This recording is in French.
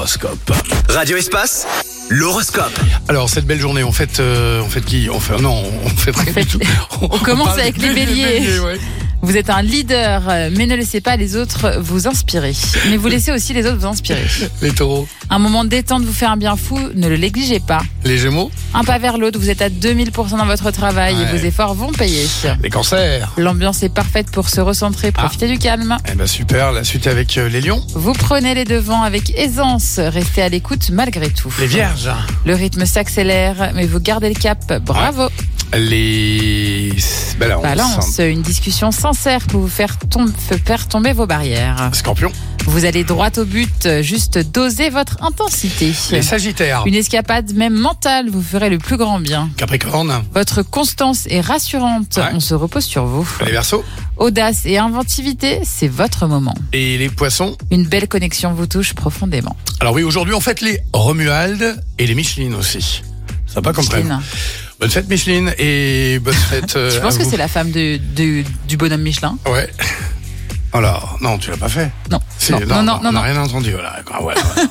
l'horoscope. Radio Espace, l'horoscope. Alors, cette belle journée, on fête qui? On fait rien du tout. On commence parle avec les des béliers. ouais. Vous êtes un leader, mais ne laissez pas les autres vous inspirer. Mais vous laissez aussi les autres vous inspirer. Les taureaux. Un moment de détente vous fait un bien fou, ne le négligez pas. Les gémeaux. Un pas vers l'autre, vous êtes à 2000% dans votre travail et Ouais. vos efforts vont payer. Les cancers. L'ambiance est parfaite pour se recentrer, profitez du calme. Eh ben super, la suite avec les lions. Vous prenez les devants avec aisance, restez à l'écoute malgré tout. Les vierges. Le rythme s'accélère, mais vous gardez le cap, bravo. Les Balance, une discussion sincère pour vous faire tomber vos barrières. Scorpions. Vous allez droit au but, juste doser votre intensité. Les sagittaires. Une escapade même mentale vous ferait le plus grand bien. Capricorne. Votre constance est rassurante, Ouais. on se repose sur vous. Les verseaux. Audace et inventivité, c'est votre moment. Et les poissons. Une belle connexion vous touche profondément. Alors oui, aujourd'hui on fête les Romuald et les Micheline aussi. Ça va pas comme prévu. Micheline. Bonne fête Micheline et bonne fête Je pense à que vous. c'est la femme du bonhomme Michelin. Ouais. Alors, non, tu l'as pas fait. Non. Si, Non, on non. n'a rien entendu. Voilà. Ouais.